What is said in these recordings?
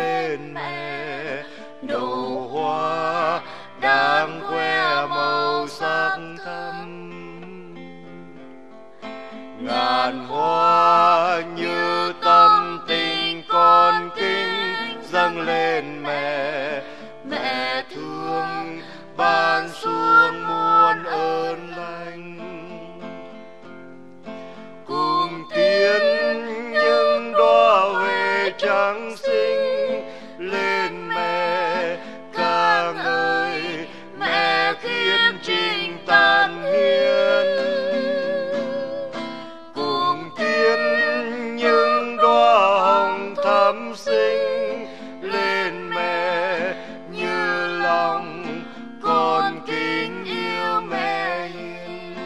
lên mẹ, nụ hoa đang khoe màu sắc thắm. Ngàn hoa như tâm tình con kính dâng lên mẹ, mẹ thương ban xuống muôn ơn lành. Cùng tiến những đóa huệ trắng xinh lên mẹ, ca ngợi mẹ khiến trình tàn hiến. Cùng tiến những đóa hồng thắm xinh lên mẹ, như lòng con kính yêu mẹ hiền.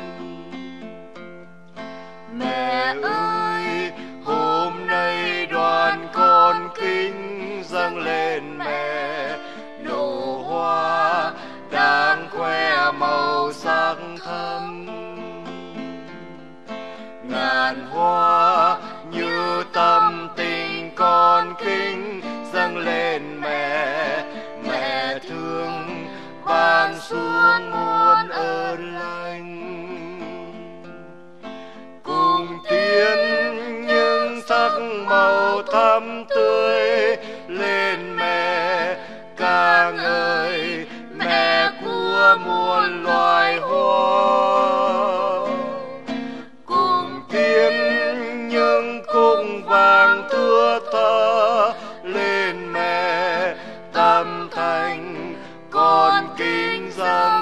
Mẹ ơi, hôm nay đoàn con kính dâng lên mẹ, nụ hoa đang khoe màu sắc thắm. Ngàn hoa như tâm tình con kính dâng lên mẹ, mẹ thương ban xuống muôn ơn lành. Cùng tiến những sắc màu thắm tươi lên mẹ, ca ngợi mẹ của muôn loài hoa. Cùng tiến những cung vàng thưa tha lên mẹ, tâm thành con kính dâng